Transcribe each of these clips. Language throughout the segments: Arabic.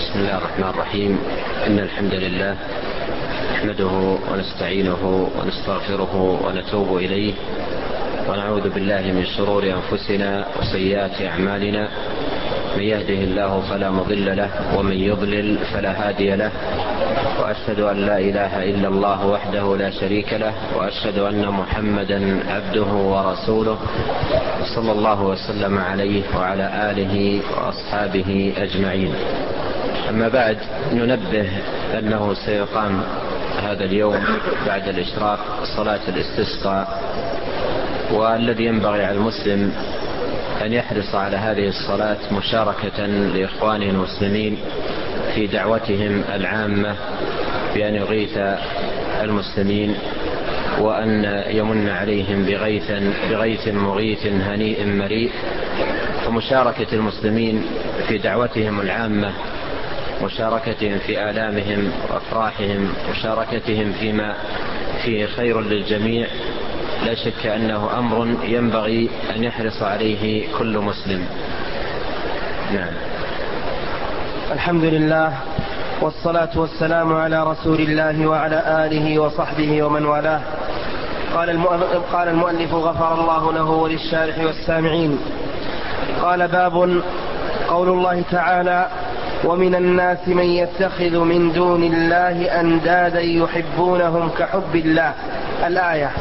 بسم الله الرحمن الرحيم. إن الحمد لله نحمده ونستعينه ونستغفره ونتوب إليه، ونعوذ بالله من شرور أنفسنا وسيئات أعمالنا. من يهده الله فلا مضل له، ومن يضلل فلا هادي له، وأشهد أن لا إله إلا الله وحده لا شريك له، وأشهد أن محمدا عبده ورسوله صلى الله وسلم عليه وعلى آله وأصحابه أجمعين. أما بعد، ننبه أنه سيقام هذا اليوم بعد الإشراق صلاة الاستسقاء، والذي ينبغي على المسلم أن يحرص على هذه الصلاة مشاركة لإخوانه المسلمين في دعوتهم العامة بأن يغيث المسلمين، وأن يمن عليهم بغيث مغيث هنيء مريء. ومشاركة المسلمين في دعوتهم العامة، مشاركتهم في آلامهم وأفراحهم، مشاركتهم فيما فيه خير للجميع، لا شك أنه أمر ينبغي أن يحرص عليه كل مسلم. نعم. الحمد لله، والصلاة والسلام على رسول الله وعلى آله وصحبه ومن والاه. قال المؤلف غفر الله له وللشارح والسامعين. قال: باب قول الله تعالى: ومن الناس من يتخذ من دون الله أندادا يحبونهم كحب الله. الآية.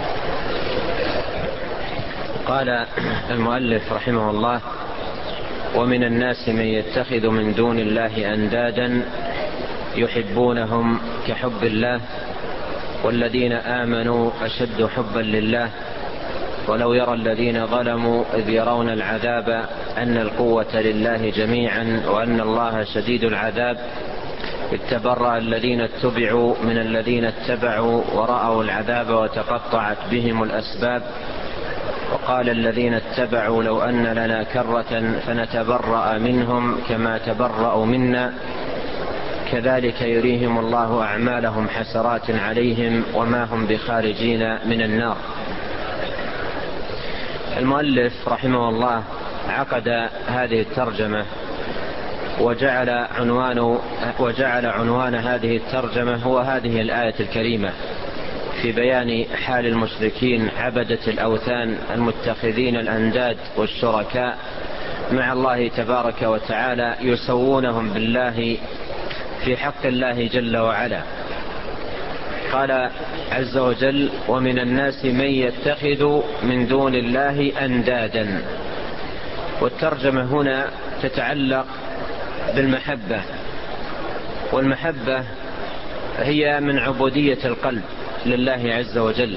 قال المؤلف رحمه الله: ومن الناس من يتخذ من دون الله أندادا يحبونهم كحب الله، والذين آمنوا أشد حبا لله، ولو يرى الذين ظلموا إذ يرون العذاب أن القوة لله جميعا وأن الله شديد العذاب، إذ تبرأ الذين اتبعوا من الذين اتبعوا ورأوا العذاب وتقطعت بهم الأسباب، وقال الذين اتبعوا لو أن لنا كرة فنتبرأ منهم كما تبرأوا منا، كذلك يريهم الله أعمالهم حسرات عليهم وما هم بخارجين من النار. المؤلف رحمه الله عقد هذه الترجمة وجعل عنوان هذه الترجمة هو هذه الآية الكريمة، في بيان حال المشركين عبدة الأوثان المتخذين الأنداد والشركاء مع الله تبارك وتعالى، يسوونهم بالله في حق الله جل وعلا. قال عز وجل: ومن الناس من يتخذ من دون الله أندادا. والترجمة هنا تتعلق بالمحبة، والمحبة هي من عبودية القلب لله عز وجل،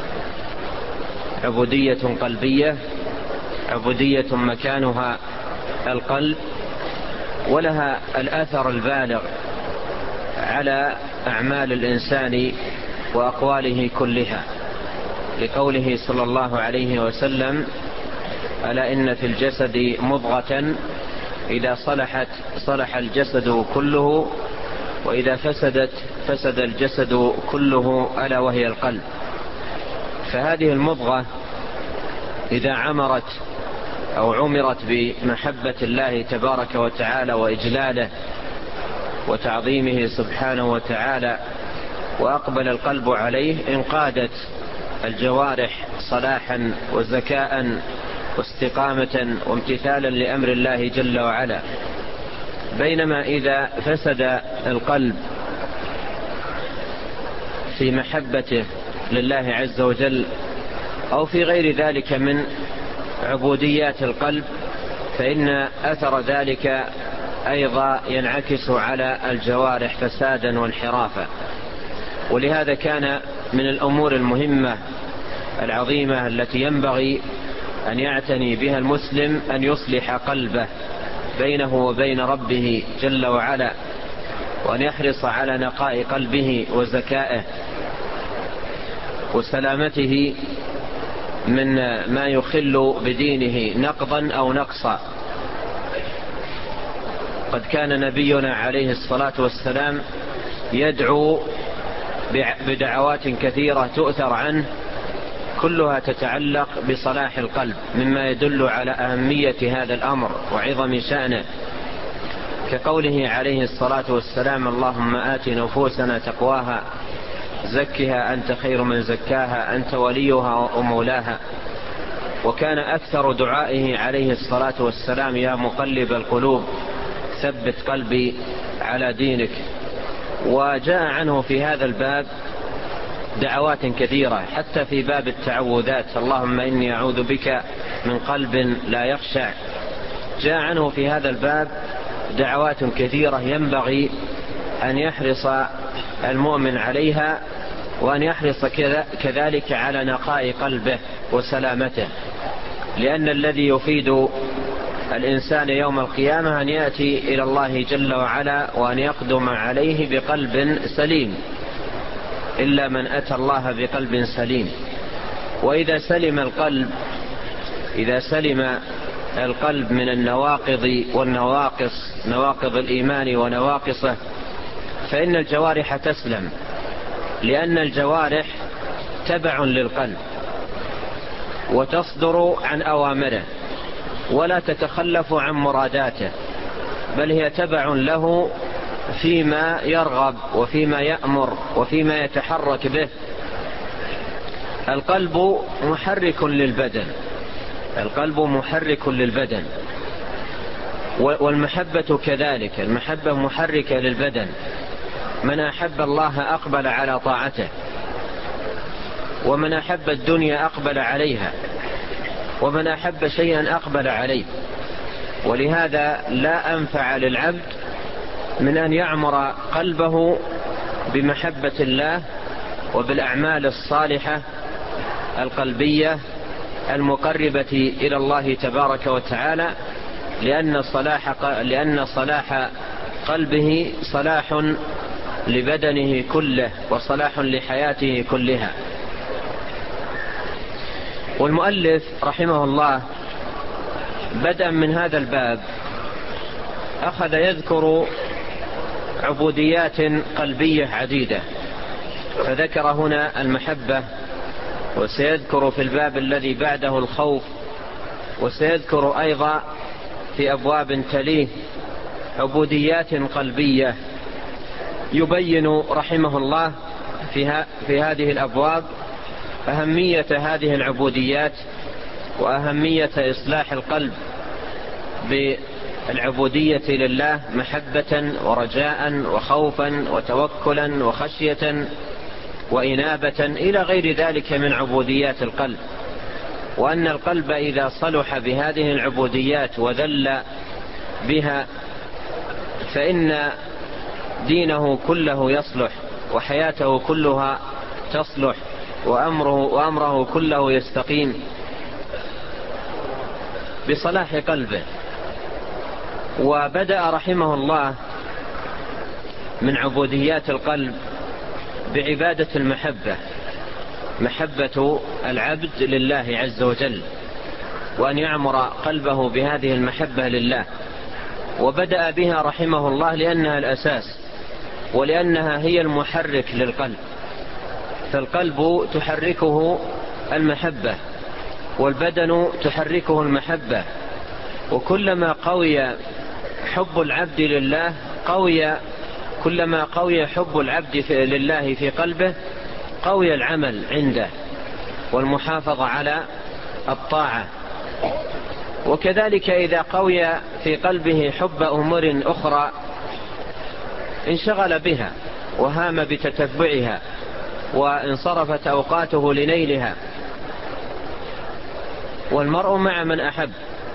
عبودية قلبية، عبودية مكانها القلب، ولها الأثر البالغ على أعمال الإنسان وأقواله كلها، لقوله صلى الله عليه وسلم: ألا إن في الجسد مضغة إذا صلحت صلح الجسد كله، وإذا فسدت فسد الجسد كله، ألا وهي القلب. فهذه المضغة إذا عمرت أو عمرت بمحبة الله تبارك وتعالى وإجلاله وتعظيمه سبحانه وتعالى، وأقبل القلب عليه، انقادت الجوارح صلاحا وذكاء واستقامة وامتثالا لأمر الله جل وعلا. بينما إذا فسد القلب في محبته لله عز وجل أو في غير ذلك من عبوديات القلب، فإن أثر ذلك أيضا ينعكس على الجوارح فسادا وانحرافا. ولهذا كان من الأمور المهمة العظيمة التي ينبغي أن يعتني بها المسلم أن يصلح قلبه بينه وبين ربه جل وعلا، وأن يحرص على نقاء قلبه وزكائه وسلامته من ما يخل بدينه نقضا أو نقصا. قد كان نبينا عليه الصلاة والسلام يدعو بدعوات كثيرة تؤثر عنه، كلها تتعلق بصلاح القلب، مما يدل على أهمية هذا الأمر وعظم شأنه. كقوله عليه الصلاة والسلام: اللهم آت نفوسنا تقواها زكها أنت خير من زكاها أنت وليها ومولاها. وكان أكثر دعائه عليه الصلاة والسلام: يا مقلب القلوب ثبت قلبي على دينك. وجاء عنه في هذا الباب دعوات كثيرة، حتى في باب التعوذات: اللهم إني أعوذ بك من قلب لا يخشع. جاء عنه في هذا الباب دعوات كثيرة ينبغي أن يحرص المؤمن عليها، وأن يحرص كذلك على نقاء قلبه وسلامته، لأن الذي يفيد الإنسان يوم القيامة أن يأتي إلى الله جل وعلا وأن يقدم عليه بقلب سليم، إلا من أتى الله بقلب سليم. وإذا سلم القلب من النواقض والنواقص، نواقض الإيمان ونواقصه، فإن الجوارح تسلم، لأن الجوارح تبع للقلب وتصدر عن أوامره ولا تتخلف عن مراداته، بل هي تبع له فيما يرغب وفيما يأمر وفيما يتحرك به. القلب محرك للبدن، والمحبة كذلك، المحبة محركة للبدن. من أحب الله أقبل على طاعته، ومن أحب الدنيا أقبل عليها، ومن أحب شيئا أقبل عليه. ولهذا لا أنفع للعبد من أن يعمر قلبه بمحبة الله وبالأعمال الصالحة القلبية المقربة إلى الله تبارك وتعالى، لأن صلاح قلبه صلاح لبدنه كله وصلاح لحياته كلها. والمؤلف رحمه الله بدءا من هذا الباب أخذ يذكر عبوديات قلبية عديدة، فذكر هنا المحبة، وسيذكر في الباب الذي بعده الخوف، وسيذكر أيضا في أبواب تليه عبوديات قلبية. يبين رحمه الله في هذه الأبواب أهمية هذه العبوديات وأهمية إصلاح القلب بالعبودية لله محبة ورجاء وخوفا وتوكلا وخشية وإنابة إلى غير ذلك من عبوديات القلب. وأن القلب إذا صلح بهذه العبوديات وذل بها فإن دينه كله يصلح، وحياته كلها تصلح، وأمره كله يستقيم بصلاح قلبه. وبدأ رحمه الله من عبوديات القلب بعبادة المحبة، محبة العبد لله عز وجل، وأن يعمر قلبه بهذه المحبة لله. وبدأ بها رحمه الله لأنها الأساس، ولأنها هي المحرك للقلب. فالقلب تحركه المحبة، والبدن تحركه المحبة، وكلما قوي حب العبد لله كلما قوي حب العبد لله في قلبه قوي العمل عنده والمحافظة على الطاعة. وكذلك إذا قوي في قلبه حب أمور أخرى انشغل بها وهام بتتبعها وانصرفت أوقاته لنيلها. والمرء مع من أحب،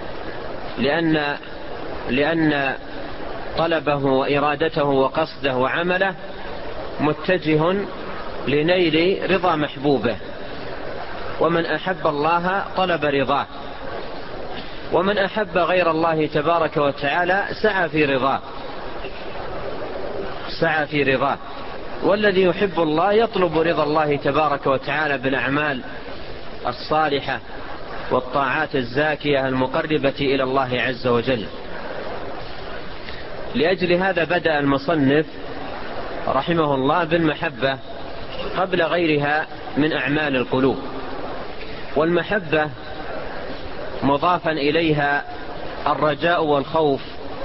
لأن طلبه وإرادته وقصده وعمله متجه لنيل رضا محبوبه. ومن أحب الله طلب رضاه، ومن أحب غير الله تبارك وتعالى سعى في رضاه. والذي يحب الله يطلب رضا الله تبارك وتعالى بالأعمال الصالحة والطاعات الزاكية المقربة إلى الله عز وجل. لأجل هذا بدأ المصنف رحمه الله بالمحبة قبل غيرها من أعمال القلوب. والمحبة مضافا إليها الرجاء والخوف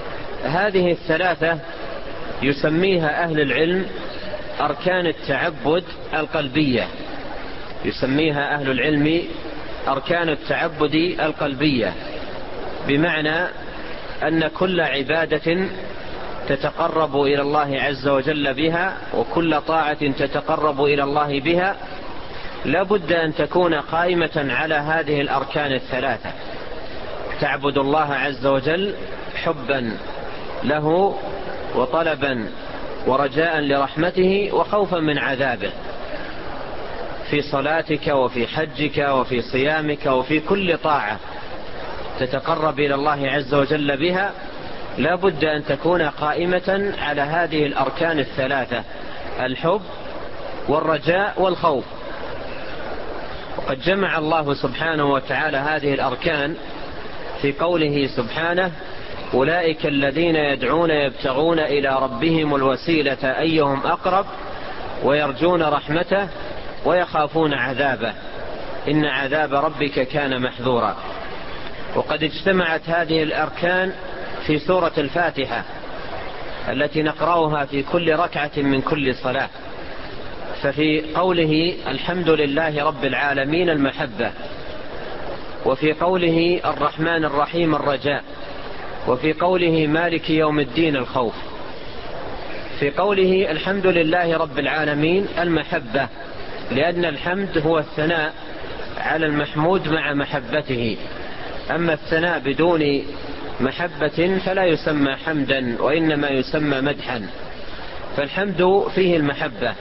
هذه الثلاثة يسميها أهل العلم أركان التعبد القلبية، يسميها أهل العلم أركان التعبد القلبية، بمعنى أن كل عبادة تتقرب إلى الله عز وجل بها وكل طاعة تتقرب إلى الله بها لا بد أن تكون قائمة على هذه الأركان الثلاثة. تعبد الله عز وجل حبا له وطلبا ورجاء لرحمته وخوفا من عذابه، في صلاتك وفي حجك وفي صيامك وفي كل طاعة تتقرب إلى الله عز وجل بها لا بد أن تكون قائمة على هذه الأركان الثلاثة: الحب والرجاء والخوف. وقد جمع الله سبحانه وتعالى هذه الأركان في قوله سبحانه: أولئك الذين يدعون يبتغون إلى ربهم الوسيلة أيهم أقرب ويرجون رحمته ويخافون عذابه إن عذاب ربك كان محذورا. وقد اجتمعت هذه الأركان في سورة الفاتحة التي نقرأها في كل ركعة من كل صلاة. ففي قوله الحمد لله رب العالمين المحبة، وفي قوله الرحمن الرحيم الرجاء، وفي قوله مالك يوم الدين الخوف. في قوله الحمد لله رب العالمين المحبة، لأن الحمد هو الثناء على المحمود مع محبته، أما الثناء بدون محبة فلا يسمى حمدا وإنما يسمى مدحا، فالحمد فيه المحبة.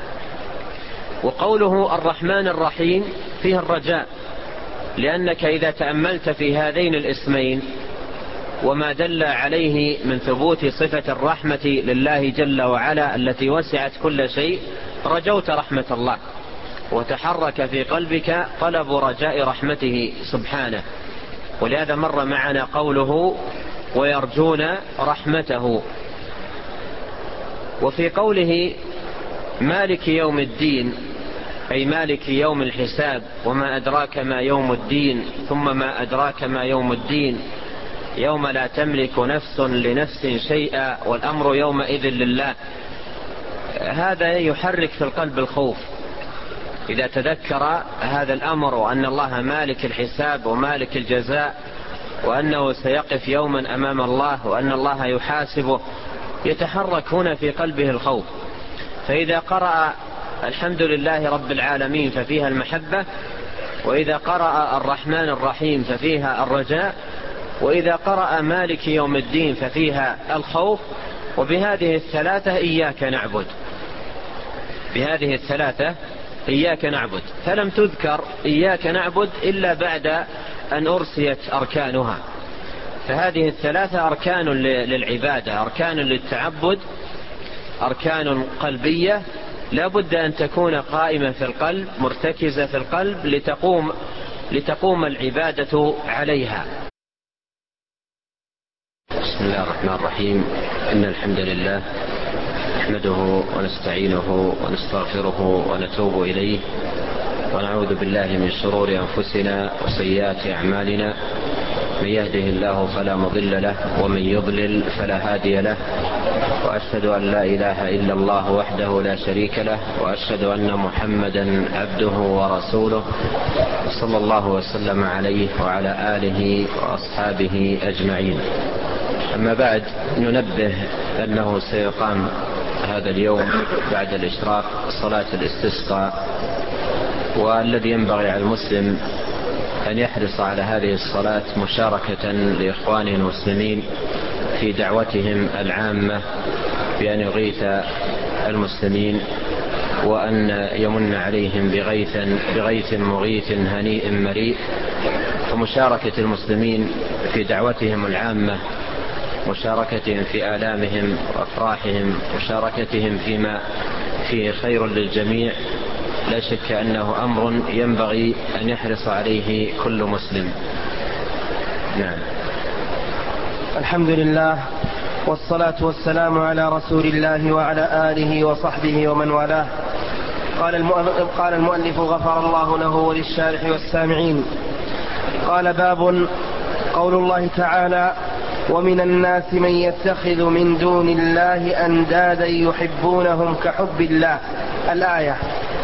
وقوله الرحمن الرحيم فيه الرجاء، لأنك إذا تأملت في هذين الاسمين وما دل عليه من ثبوت صفة الرحمة لله جل وعلا التي وسعت كل شيء، رجوت رحمة الله وتحرك في قلبك طلب رجاء رحمته سبحانه. ولهذا مر معنا قوله ويرجون رحمته. وفي قوله مالك يوم الدين أي مالك يوم الحساب، وما أدراك ما يوم الدين، ثم ما أدراك ما يوم الدين، يوم لا تملك نفس لنفس شيئا والأمر يومئذ لله. هذا يحرك في القلب الخوف إذا تذكر هذا الأمر، وأن الله مالك الحساب ومالك الجزاء، وأنه سيقف يوما أمام الله، وأن الله يحاسبه، يتحرك هنا في قلبه الخوف. فإذا قرأ الحمد لله رب العالمين ففيها المحبة، وإذا قرأ الرحمن الرحيم ففيها الرجاء، وإذا قرأ مالك يوم الدين ففيها الخوف. وبهذه الثلاثة إياك نعبد، بهذه الثلاثة إياك نعبد، فلم تذكر إياك نعبد إلا بعد أن أرسيت أركانها. فهذه الثلاثة أركان للعبادة، أركان للتعبد، أركان قلبية لا بد أن تكون قائمة في القلب، مرتكزة في القلب لتقوم العبادة عليها. بسم الله الرحمن الرحيم. إن الحمد لله نحمده ونستعينه ونستغفره ونتوب إليه، ونعوذ بالله من شرور أنفسنا وسيئات أعمالنا، من يهده الله فلا مضل له ومن يضلل فلا هادي له، وأشهد أن لا إله إلا الله وحده لا شريك له، وأشهد أن محمدا عبده ورسوله صلى الله وسلم عليه وعلى آله وأصحابه أجمعين. أما بعد، ننبه أنه سيقام هذا اليوم بعد الإشراق صلاة الاستسقاء، والذي ينبغي على المسلم أن يحرص على هذه الصلاة مشاركة لإخوانه المسلمين في دعوتهم العامة بأن يغيث المسلمين، وأن يمن عليهم بغيث مغيث هنيء مريء. ومشاركة المسلمين في دعوتهم العامة، مشاركتهم في آلامهم وأفراحهم، مشاركتهم فيما فيه خير للجميع، لا شك أنه أمر ينبغي أن يحرص عليه كل مسلم. نعم. الحمد لله والصلاة والسلام على رسول الله وعلى آله وصحبه ومن والاه. قال المؤلف غفر الله له وللشارح والسامعين. قال: باب قول الله تعالى: ومن الناس من يتخذ من دون الله أندادا يحبونهم كحب الله. الآية.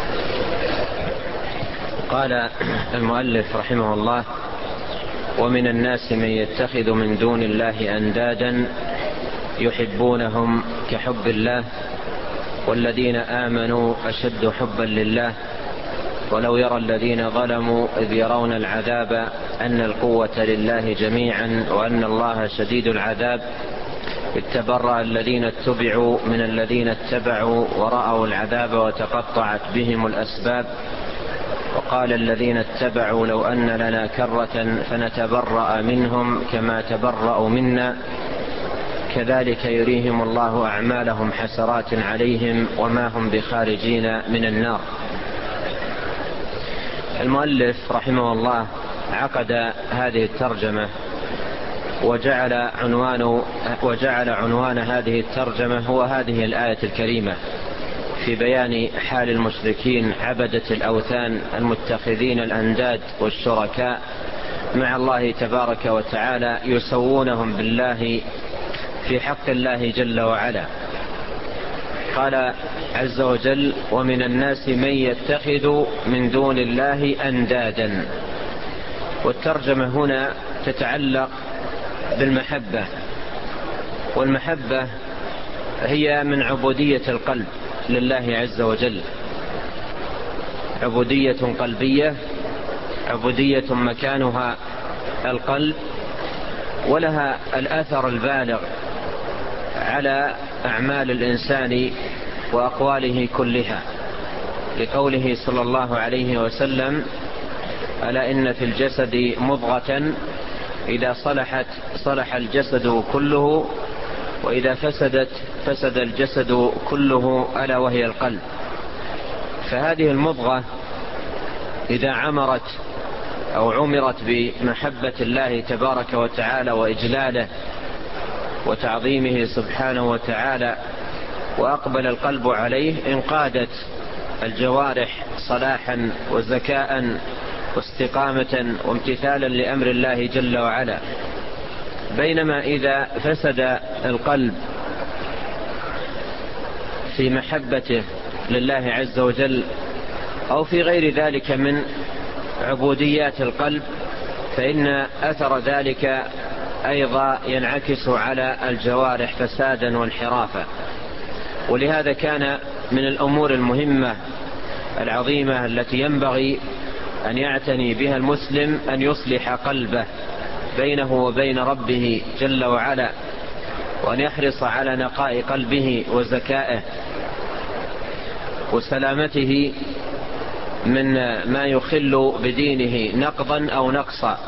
قال المؤلف رحمه الله: ومن الناس من يتخذ من دون الله أندادا يحبونهم كحب الله والذين آمنوا أشد حبا لله ولو يرى الذين ظلموا إذ يرون العذاب أن القوة لله جميعا وأن الله شديد العذاب إذ تبرأ الذين اتبعوا من الذين اتبعوا ورأوا العذاب وتقطعت بهم الأسباب وقال الذين اتبعوا لو أن لنا كرة فنتبرأ منهم كما تبرأوا منا كذلك يريهم الله أعمالهم حسرات عليهم وما هم بخارجين من النار. المؤلف رحمه الله عقد هذه الترجمة وجعل عنوان هذه الترجمة هو هذه الآية الكريمة في بيان حال المشركين عبدة الأوثان المتخذين الأنداد والشركاء مع الله تبارك وتعالى يسوونهم بالله في حق الله جل وعلا. قال عز وجل: ومن الناس من يتخذ من دون الله أندادا. والترجمة هنا تتعلق بالمحبة، والمحبة هي من عبودية القلب لله عز وجل، عبودية قلبية، عبودية مكانها القلب، ولها الأثر البالغ على أعمال الإنسان وأقواله كلها، لقوله صلى الله عليه وسلم: ألا إن في الجسد مضغة إذا صلحت صلح الجسد كله وإذا فسدت فسد الجسد كله ألا وهي القلب. فهذه المضغة إذا عمرت أو عمرت بمحبة الله تبارك وتعالى وإجلاله وتعظيمه سبحانه وتعالى وأقبل القلب عليه انقادت الجوارح صلاحا وزكاء واستقامة وامتثالا لأمر الله جل وعلا. بينما إذا فسد القلب في محبته لله عز وجل أو في غير ذلك من عبوديات القلب فإن أثر ذلك أيضا ينعكس على الجوارح فسادا وانحرافا. ولهذا كان من الأمور المهمة العظيمة التي ينبغي أن يعتني بها المسلم أن يصلح قلبه بينه وبين ربه جل وعلا، وأن يحرص على نقاء قلبه وزكائه وسلامته من ما يخل بدينه نقضا أو نقصا.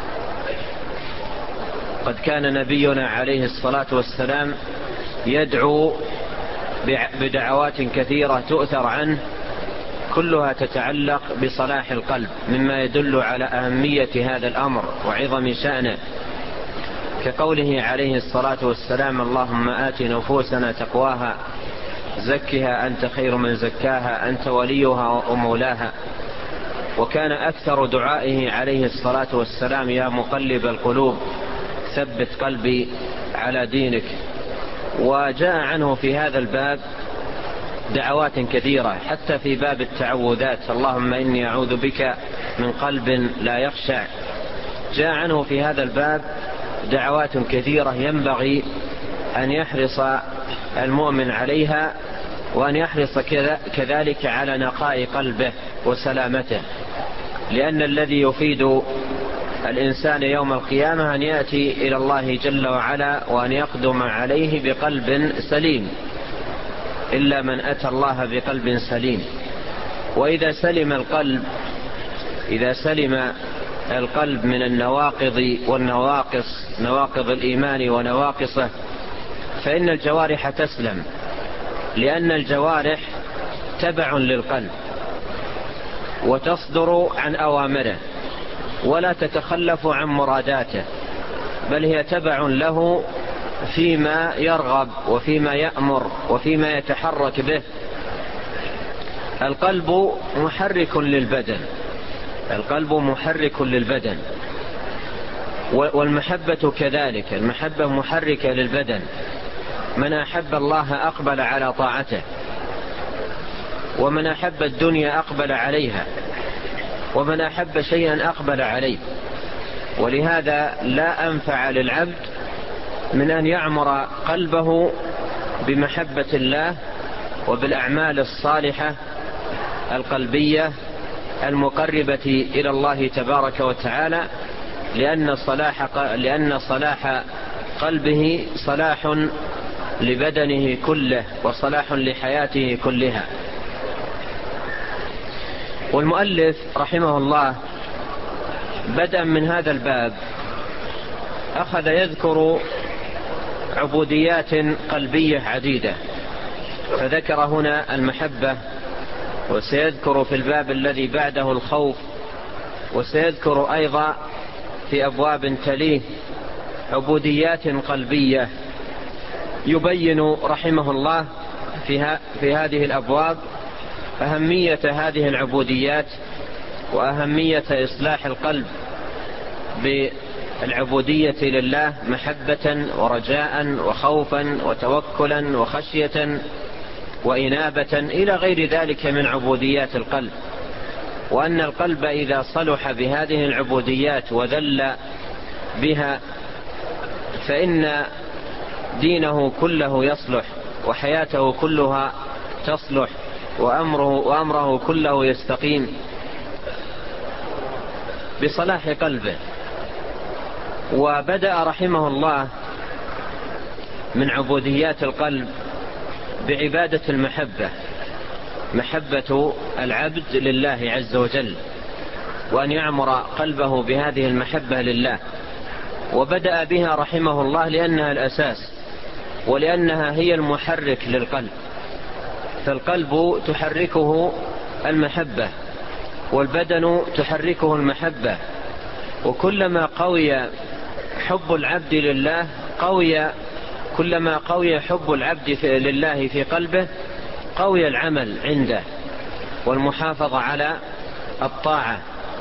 قد كان نبينا عليه الصلاة والسلام يدعو بدعوات كثيرة تؤثر عنه كلها تتعلق بصلاح القلب، مما يدل على أهمية هذا الأمر وعظم شأنه، كقوله عليه الصلاة والسلام: اللهم آت نفوسنا تقواها زكها أنت خير من زكاها أنت وليها ومولاها. وكان أكثر دعائه عليه الصلاة والسلام: يا مقلب القلوب ثبت قلبي على دينك. وجاء عنه في هذا الباب دعوات كثيرة، حتى في باب التعوذات: اللهم إني أعوذ بك من قلب لا يخشع. جاء عنه في هذا الباب دعوات كثيرة ينبغي أن يحرص المؤمن عليها، وأن يحرص كذلك على نقاء قلبه وسلامته، لأن الذي يفيد الإنسان يوم القيامة أن يأتي إلى الله جل وعلا وأن يقدم عليه بقلب سليم، إلا من أتى الله بقلب سليم. وإذا سلم القلب من النواقض والنواقص، نواقض الإيمان ونواقصه، فإن الجوارح تسلم، لأن الجوارح تبع للقلب وتصدر عن أوامره ولا تتخلف عن مراداته، بل هي تبع له فيما يرغب وفيما يأمر وفيما يتحرك به. القلب محرك للبدن، والمحبة كذلك، المحبة محركة للبدن. من أحب الله أقبل على طاعته، ومن أحب الدنيا أقبل عليها، ومن أحب شيئا أقبل عليه. ولهذا لا أنفع للعبد من أن يعمر قلبه بمحبة الله وبالأعمال الصالحة القلبية المقربة إلى الله تبارك وتعالى، لأن صلاح قلبه صلاح لبدنه كله وصلاح لحياته كلها. والمؤلف رحمه الله بدءا من هذا الباب أخذ يذكر عبوديات قلبية عديدة، فذكر هنا المحبة، وسيذكر في الباب الذي بعده الخوف، وسيذكر أيضا في أبواب تليه عبوديات قلبية. يبين رحمه الله في هذه الأبواب أهمية هذه العبوديات وأهمية إصلاح القلب بالعبودية لله محبة ورجاء وخوفا وتوكلا وخشية وإنابة إلى غير ذلك من عبوديات القلب. وأن القلب إذا صلح بهذه العبوديات وذل بها فإن دينه كله يصلح، وحياته كلها تصلح، وأمره كله يستقيم بصلاح قلبه. وبدأ رحمه الله من عبوديات القلب بعبادة المحبة، محبة العبد لله عز وجل، وأن يعمر قلبه بهذه المحبة لله. وبدأ بها رحمه الله لأنها الأساس، ولأنها هي المحرك للقلب. فالقلب تحركه المحبة، والبدن تحركه المحبة، وكلما قوي حب العبد لله كلما قوي حب العبد لله في قلبه قوي العمل عنده والمحافظة على الطاعة.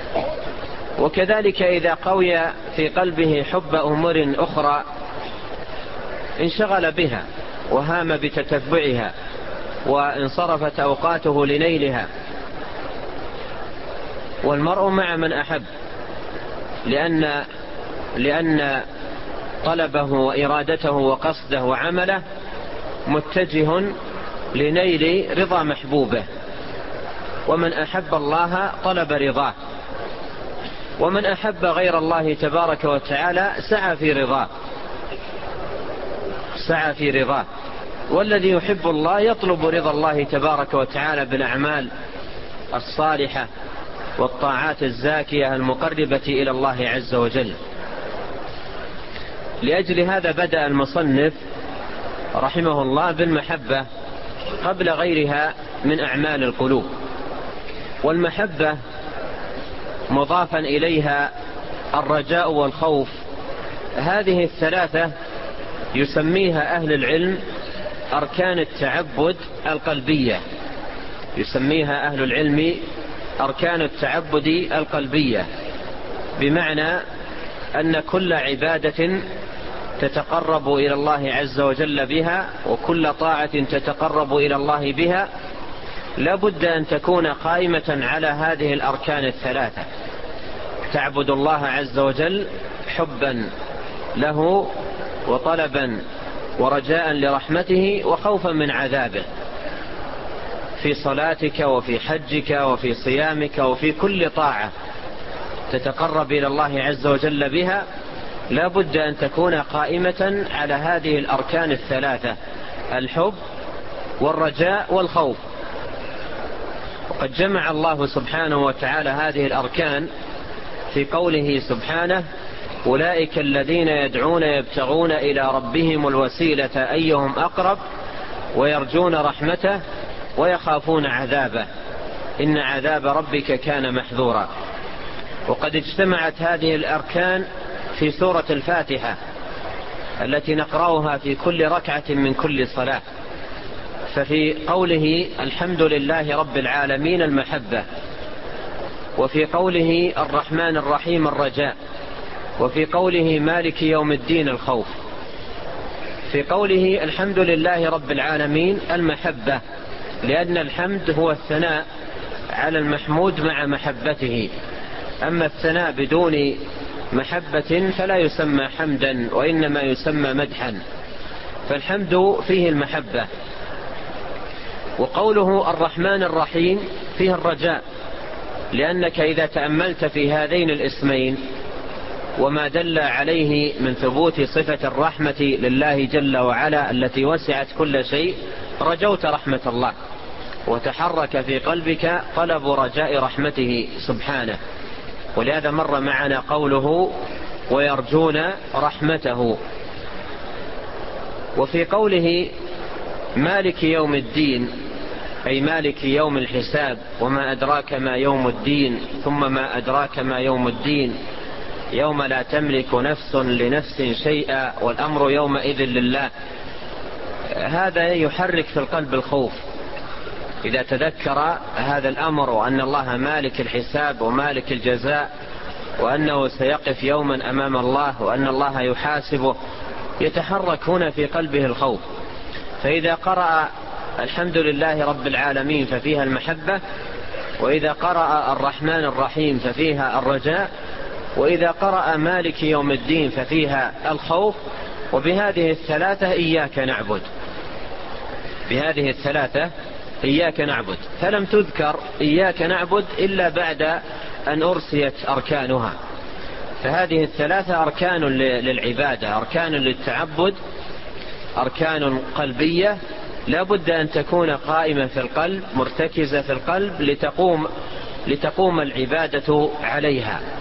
وكذلك إذا قوي في قلبه حب أمور أخرى انشغل بها وهام بتتبعها وانصرفت أوقاته لنيلها. والمرء مع من أحب، لأن طلبه وإرادته وقصده وعمله متجه لنيل رضا محبوبه. ومن أحب الله طلب رضاه، ومن أحب غير الله تبارك وتعالى سعى في رضاه. والذي يحب الله يطلب رضا الله تبارك وتعالى بالأعمال الصالحة والطاعات الزاكية المقربة إلى الله عز وجل. لأجل هذا بدأ المصنف رحمه الله بالمحبة قبل غيرها من أعمال القلوب. والمحبة مضافا إليها الرجاء والخوف، هذه الثلاثة يسميها أهل العلم أركان التعبد القلبية، يسميها أهل العلم أركان التعبد القلبية، بمعنى أن كل عبادة تتقرب إلى الله عز وجل بها وكل طاعة تتقرب إلى الله بها لا بد أن تكون قائمة على هذه الأركان الثلاثة: تعبد الله عز وجل حبا له وطلبا ورجاء لرحمته وخوفا من عذابه، في صلاتك وفي حجك وفي صيامك وفي كل طاعة تتقرب إلى الله عز وجل بها لا بد أن تكون قائمة على هذه الأركان الثلاثة: الحب والرجاء والخوف. وقد جمع الله سبحانه وتعالى هذه الأركان في قوله سبحانه: أولئك الذين يدعون يبتغون إلى ربهم الوسيلة أيهم أقرب ويرجون رحمته ويخافون عذابه إن عذاب ربك كان محذورا. وقد اجتمعت هذه الأركان في سورة الفاتحة التي نقرأها في كل ركعة من كل صلاة. ففي قوله الحمد لله رب العالمين المحبة، وفي قوله الرحمن الرحيم الرجاء، وفي قوله مالك يوم الدين الخوف. في قوله الحمد لله رب العالمين المحبة، لأن الحمد هو الثناء على المحمود مع محبته، أما الثناء بدون محبة فلا يسمى حمدا وإنما يسمى مدحا، فالحمد فيه المحبة. وقوله الرحمن الرحيم فيه الرجاء، لأنك إذا تأملت في هذين الاسمين وما دل عليه من ثبوت صفة الرحمة لله جل وعلا التي وسعت كل شيء، رجوت رحمة الله، وتحرك في قلبك طلب رجاء رحمته سبحانه. ولهذا مر معنا قوله ويرجون رحمته. وفي قوله مالك يوم الدين أي مالك يوم الحساب، وما أدراك ما يوم الدين، ثم ما أدراك ما يوم الدين، يوم لا تملك نفس لنفس شيئا والأمر يومئذ لله. هذا يحرك في القلب الخوف إذا تذكر هذا الأمر، وأن الله مالك الحساب ومالك الجزاء، وأنه سيقف يوما أمام الله، وأن الله يحاسبه، يتحرك هنا في قلبه الخوف. فإذا قرأ الحمد لله رب العالمين ففيها المحبة، وإذا قرأ الرحمن الرحيم ففيها الرجاء، وإذا قرأ مالك يوم الدين ففيها الخوف. وبهذه الثلاثة إياك نعبد، بهذه الثلاثة إياك نعبد، فلم تذكر إياك نعبد إلا بعد أن أرسيت أركانها. فهذه الثلاثة أركان للعبادة، أركان للتعبد، أركان قلبية لا بد أن تكون قائمة في القلب، مرتكزة في القلب لتقوم العبادة عليها.